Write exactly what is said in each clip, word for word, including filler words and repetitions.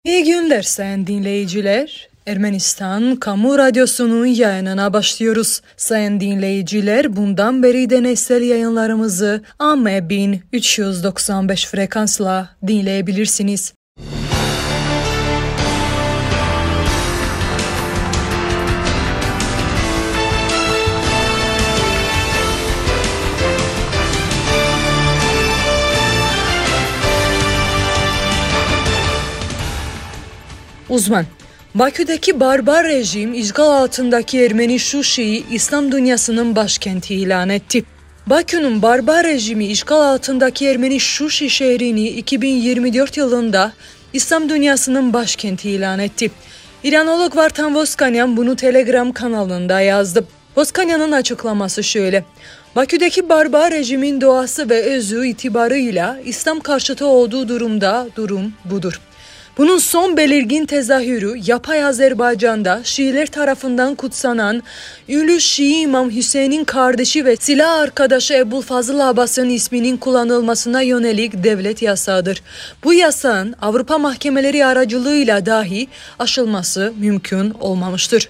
İyi günler sayın dinleyiciler. Ermenistan Kamu Radyosu'nun yayınına başlıyoruz. Sayın dinleyiciler, bundan beri deneysel yayınlarımızı A M bin üç yüz doksan beş frekansla dinleyebilirsiniz. Uzman, Bakü'deki barbar rejim işgal altındaki Ermeni Şuşi'yi İslam dünyasının başkenti ilan etti. Bakü'nün barbar rejimi işgal altındaki Ermeni Şuşi şehrini iki bin yirmi dört yılında İslam dünyasının başkenti ilan etti. İranolog Vartan Voskanyan bunu Telegram kanalında yazdı. Voskanyan'ın açıklaması şöyle: Bakü'deki barbar rejimin doğası ve özü itibarıyla İslam karşıtı olduğu durumda durum budur. Bunun son belirgin tezahürü yapay Azerbaycan'da Şiiler tarafından kutsanan ünlü Şii İmam Hüseyin'in kardeşi ve silah arkadaşı Ebu'l-Fazıl Abbas'ın isminin kullanılmasına yönelik devlet yasağıdır. Bu yasağın Avrupa mahkemeleri aracılığıyla dahi aşılması mümkün olmamıştır.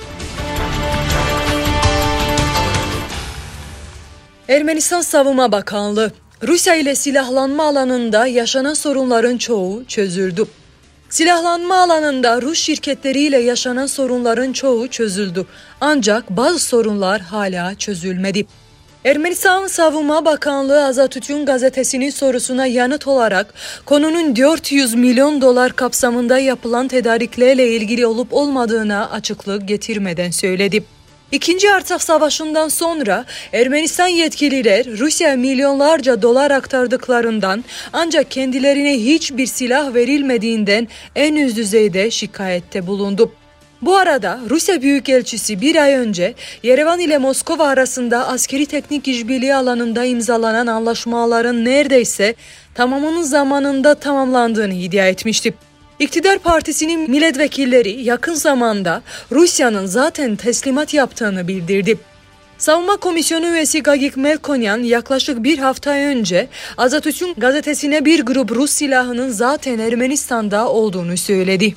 Ermenistan Savunma Bakanlığı, Rusya ile silahlanma alanında yaşanan sorunların çoğu çözüldü. Silahlanma alanında Rus şirketleriyle yaşanan sorunların çoğu çözüldü. Ancak bazı sorunlar hala çözülmedi. Ermenistan Savunma Bakanlığı Azatürk'ün gazetesinin sorusuna yanıt olarak konunun dört yüz milyon dolar kapsamında yapılan tedariklerle ilgili olup olmadığına açıklık getirmeden söyledi. İkinci Artsakh Savaşı'ndan sonra Ermenistan yetkililer Rusya'ya milyonlarca dolar aktardıklarından ancak kendilerine hiçbir silah verilmediğinden en üst düzeyde şikayette bulundu. Bu arada Rusya Büyükelçisi bir ay önce Yerevan ile Moskova arasında askeri teknik işbirliği alanında imzalanan anlaşmaların neredeyse tamamının zamanında tamamlandığını iddia etmişti. İktidar Partisi'nin milletvekilleri yakın zamanda Rusya'nın zaten teslimat yaptığını bildirdi. Savunma Komisyonu üyesi Gagik Melkonyan yaklaşık bir hafta önce Azatürk'ün gazetesine bir grup Rus silahının zaten Ermenistan'da olduğunu söyledi.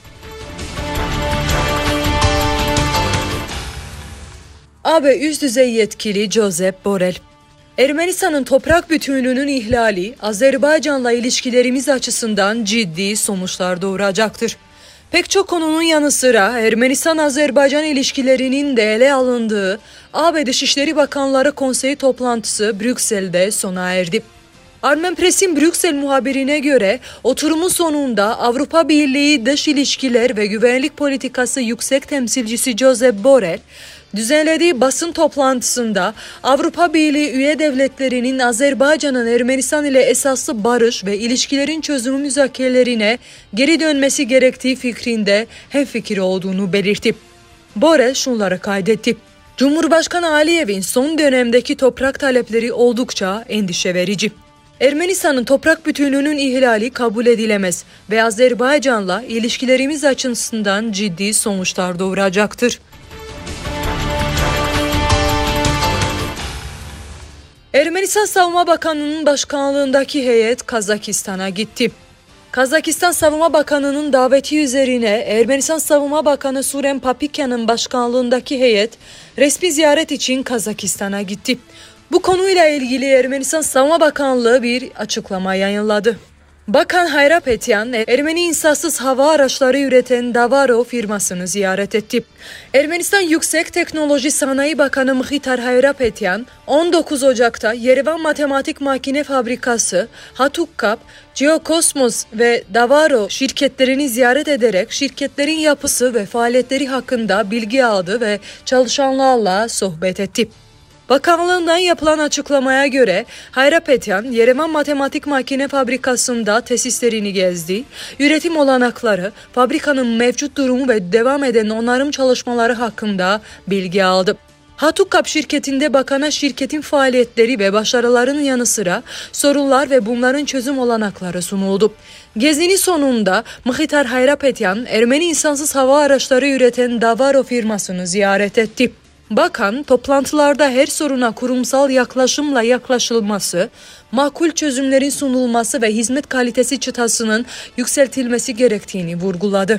A B üst düzey yetkili Josep Borrell, Ermenistan'ın toprak bütünlüğünün ihlali Azerbaycan'la ilişkilerimiz açısından ciddi sonuçlar doğuracaktır. Pek çok konunun yanı sıra Ermenistan-Azerbaycan ilişkilerinin de ele alındığı A B Dışişleri Bakanları Konseyi toplantısı Brüksel'de sona erdi. Armen Press'in Brüksel muhabirine göre oturumun sonunda Avrupa Birliği Dış İlişkiler ve Güvenlik Politikası Yüksek Temsilcisi Josep Borrell, düzenlediği basın toplantısında Avrupa Birliği üye devletlerinin Azerbaycan'ın Ermenistan ile esaslı barış ve ilişkilerin çözümü müzakerelerine geri dönmesi gerektiği fikrinde hemfikir olduğunu belirtti. Borrell şunları kaydetti: Cumhurbaşkanı Aliyev'in son dönemdeki toprak talepleri oldukça endişe verici. Ermenistan'ın toprak bütünlüğünün ihlali kabul edilemez ve Azerbaycan'la ilişkilerimiz açısından ciddi sonuçlar doğuracaktır. Ermenistan Savunma Bakanı'nın başkanlığındaki heyet Kazakistan'a gitti. Kazakistan Savunma Bakanı'nın daveti üzerine Ermenistan Savunma Bakanı Surem Papikyan'ın başkanlığındaki heyet resmi ziyaret için Kazakistan'a gitti. Bu konuyla ilgili Ermenistan Savunma Bakanlığı bir açıklama yayınladı. Bakan Hayrapetyan, Ermeni insansız hava araçları üreten Davaro firmasını ziyaret etti. Ermenistan Yüksek Teknoloji Sanayi Bakanı Mkhitar Hayrapetyan, on dokuz Ocak'ta Yerevan Matematik Makine Fabrikası, Hatukkap, Geokosmos ve Davaro şirketlerini ziyaret ederek şirketlerin yapısı ve faaliyetleri hakkında bilgi aldı ve çalışanlarla sohbet etti. Bakanlığından yapılan açıklamaya göre Hayrapetyan, Yerevan Matematik Makine Fabrikası'nda tesislerini gezdi, üretim olanakları, fabrikanın mevcut durumu ve devam eden onarım çalışmaları hakkında bilgi aldı. Hatukkap şirketinde bakana şirketin faaliyetleri ve başarılarının yanı sıra sorunlar ve bunların çözüm olanakları sunuldu. Gezinin sonunda Mkhitar Hayrapetyan, Ermeni insansız hava araçları üreten Davaro firmasını ziyaret etti. Bakan, toplantılarda her soruna kurumsal yaklaşımla yaklaşılması, makul çözümlerin sunulması ve hizmet kalitesi çıtasının yükseltilmesi gerektiğini vurguladı.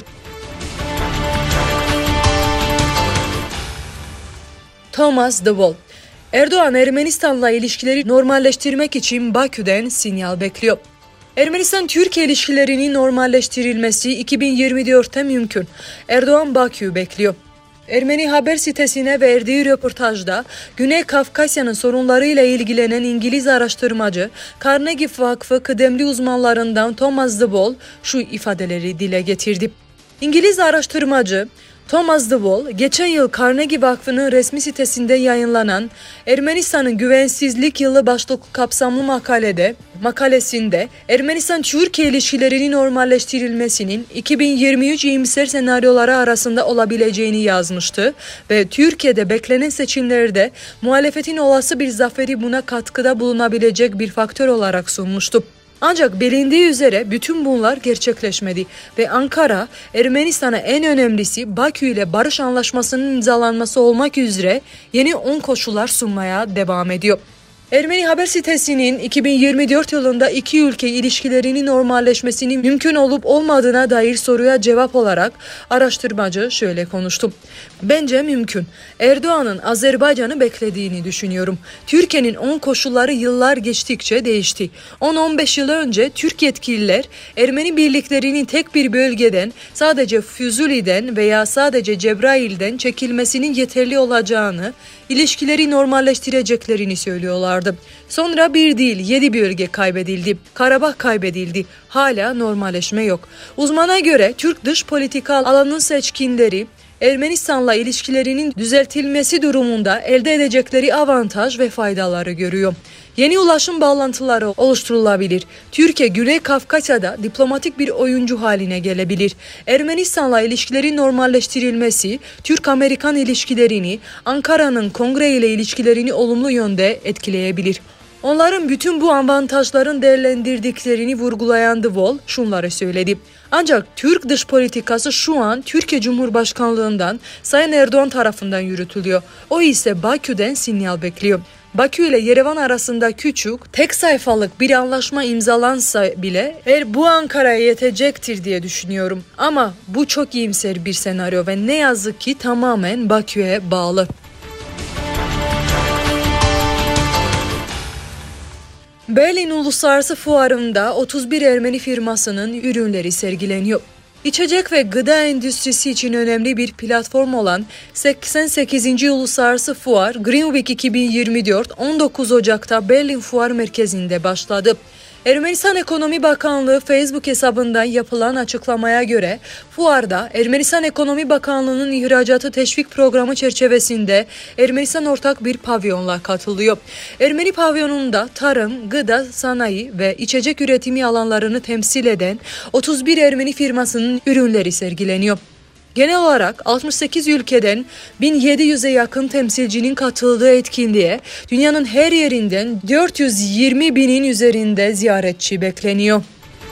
Thomas de Vol, Erdoğan Ermenistan'la ilişkileri normalleştirmek için Bakü'den sinyal bekliyor. Ermenistan-Türkiye ilişkilerinin normalleştirilmesi iki bin yirmi dörtte mümkün. Erdoğan Bakü'yü bekliyor. Ermeni haber sitesine verdiği röportajda Güney Kafkasya'nın sorunlarıyla ilgilenen İngiliz araştırmacı Carnegie Vakfı kıdemli uzmanlarından Thomas de Vol şu ifadeleri dile getirdi. İngiliz araştırmacı Thomas de Vol, geçen yıl Carnegie Vakfı'nın resmi sitesinde yayınlanan Ermenistan'ın güvensizlik yılı başlıklı kapsamlı makalede, makalesinde Ermenistan-Türkiye ilişkilerinin normalleştirilmesinin iki bin yirmi üç iyimser senaryoları arasında olabileceğini yazmıştı ve Türkiye'de beklenen seçimlerde muhalefetin olası bir zaferi buna katkıda bulunabilecek bir faktör olarak sunmuştu. Ancak bilindiği üzere bütün bunlar gerçekleşmedi ve Ankara, Ermenistan'a en önemlisi Bakü ile barış anlaşmasının imzalanması olmak üzere yeni on koşullar sunmaya devam ediyor. Ermeni haber sitesinin iki bin yirmi dört yılında iki ülke ilişkilerinin normalleşmesinin mümkün olup olmadığına dair soruya cevap olarak araştırmacı şöyle konuştu. Bence mümkün. Erdoğan'ın Azerbaycan'ı beklediğini düşünüyorum. Türkiye'nin on koşulları yıllar geçtikçe değişti. on on beş yıl önce Türk yetkililer Ermeni birliklerinin tek bir bölgeden, sadece Füzuli'den veya sadece Cebrail'den çekilmesinin yeterli olacağını, ilişkileri normalleştireceklerini söylüyorlardı. Sonra bir değil yedi bölge kaybedildi. Karabağ kaybedildi. Hala normalleşme yok. Uzmana göre Türk dış politika alanının seçkinleri Ermenistan'la ilişkilerinin düzeltilmesi durumunda elde edecekleri avantaj ve faydaları görüyor. Yeni ulaşım bağlantıları oluşturulabilir. Türkiye, Güney Kafkasya'da diplomatik bir oyuncu haline gelebilir. Ermenistan'la ilişkilerin normalleştirilmesi, Türk-Amerikan ilişkilerini, Ankara'nın Kongre ile ilişkilerini olumlu yönde etkileyebilir. Onların bütün bu avantajların değerlendirdiklerini vurgulayan de Vol şunları söyledi. Ancak Türk dış politikası şu an Türkiye Cumhurbaşkanlığından Sayın Erdoğan tarafından yürütülüyor. O ise Bakü'den sinyal bekliyor. Bakü ile Yerevan arasında küçük, tek sayfalık bir anlaşma imzalansa bile eğer bu Ankara'ya yetecektir diye düşünüyorum. Ama bu çok iyimser bir senaryo ve ne yazık ki tamamen Bakü'ye bağlı. Berlin Uluslararası Fuarı'nda otuz bir Ermeni firmasının ürünleri sergileniyor. İçecek ve gıda endüstrisi için önemli bir platform olan seksen sekizinci Uluslararası Fuar Green Week iki bin yirmi dört on dokuz Ocak'ta Berlin Fuar Merkezi'nde başladı. Ermenistan Ekonomi Bakanlığı Facebook hesabından yapılan açıklamaya göre fuarda Ermenistan Ekonomi Bakanlığı'nın ihracatı teşvik programı çerçevesinde Ermenistan ortak bir pavyonla katılıyor. Ermeni pavyonunda tarım, gıda, sanayi ve içecek üretimi alanlarını temsil eden otuz bir Ermeni firmasının ürünleri sergileniyor. Genel olarak altmış sekiz ülkeden bin yedi yüze yakın temsilcinin katıldığı etkinliğe dünyanın her yerinden dört yüz yirmi binin üzerinde ziyaretçi bekleniyor.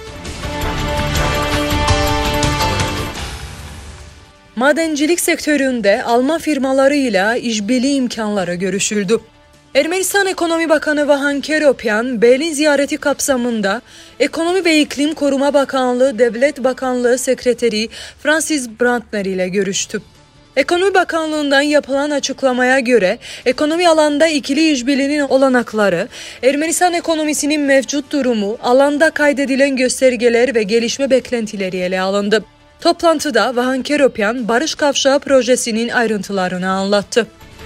Madencilik sektöründe Alman firmalarıyla işbirliği imkanları görüşüldü. Ermenistan Ekonomi Bakanı Vahan Keropyan, Berlin ziyareti kapsamında Ekonomi ve İklim Koruma Bakanlığı Devlet Bakanlığı Sekreteri Francis Brandner ile görüştü. Ekonomi Bakanlığı'ndan yapılan açıklamaya göre ekonomi alanında ikili işbirliğinin olanakları, Ermenistan ekonomisinin mevcut durumu, alanda kaydedilen göstergeler ve gelişme beklentileri ele alındı. Toplantıda Vahan Keropyan, Barış Kavşağı projesinin ayrıntılarını anlattı.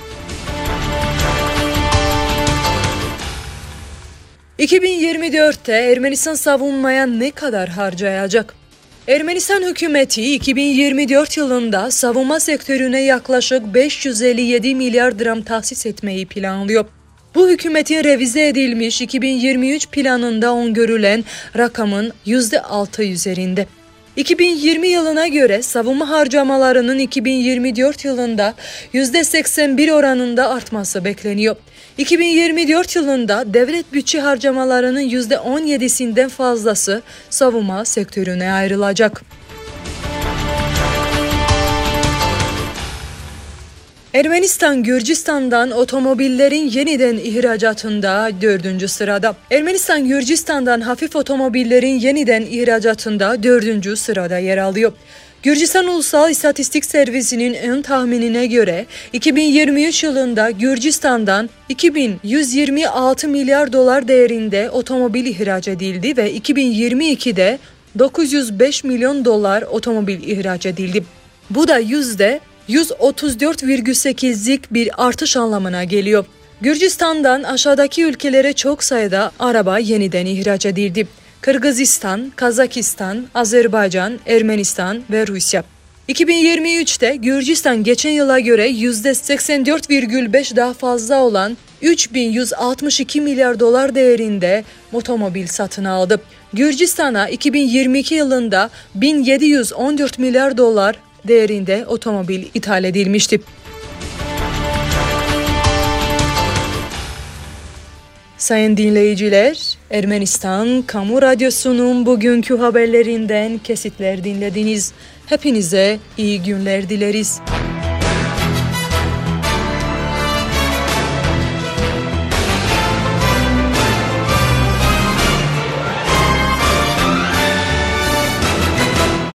iki bin yirmi dörtte Ermenistan savunmaya ne kadar harcayacak? Ermenistan hükümeti iki bin yirmi dört yılında savunma sektörüne yaklaşık beş yüz elli yedi milyar dram tahsis etmeyi planlıyor. Bu hükümetin revize edilmiş iki bin yirmi üç planında öngörülen rakamın yüzde altı üzerinde. iki bin yirmi yılına göre savunma harcamalarının iki bin yirmi dört yılında yüzde seksen bir oranında artması bekleniyor. iki bin yirmi dört yılında devlet bütçe harcamalarının yüzde on yedisinden fazlası savunma sektörüne ayrılacak. Ermenistan, Gürcistan'dan otomobillerin yeniden ihracatında dördüncü sırada. Ermenistan, Gürcistan'dan hafif otomobillerin yeniden ihracatında dördüncü sırada yer alıyor. Gürcistan Ulusal İstatistik Servisi'nin ön tahminine göre iki bin yirmi üç yılında Gürcistan'dan iki bin yüz yirmi altı milyar dolar değerinde otomobil ihraç edildi ve iki bin yirmi ikide dokuz yüz beş milyon dolar otomobil ihraç edildi. Bu da yüzde yüz otuz dört virgül sekizlik bir artış anlamına geliyor. Gürcistan'dan aşağıdaki ülkelere çok sayıda araba yeniden ihraç edildi. Kırgızistan, Kazakistan, Azerbaycan, Ermenistan ve Rusya. iki bin yirmi üçte Gürcistan geçen yıla göre yüzde seksen dört virgül beş daha fazla olan üç bin yüz altmış iki milyar dolar değerinde otomobil satın aldı. Gürcistan'a iki bin yirmi iki yılında bin yedi yüz on dört milyar dolar değerinde otomobil ithal edilmişti. Sayın dinleyiciler, Ermenistan Kamu Radyosu'nun bugünkü haberlerinden kesitler dinlediniz. Hepinize iyi günler dileriz.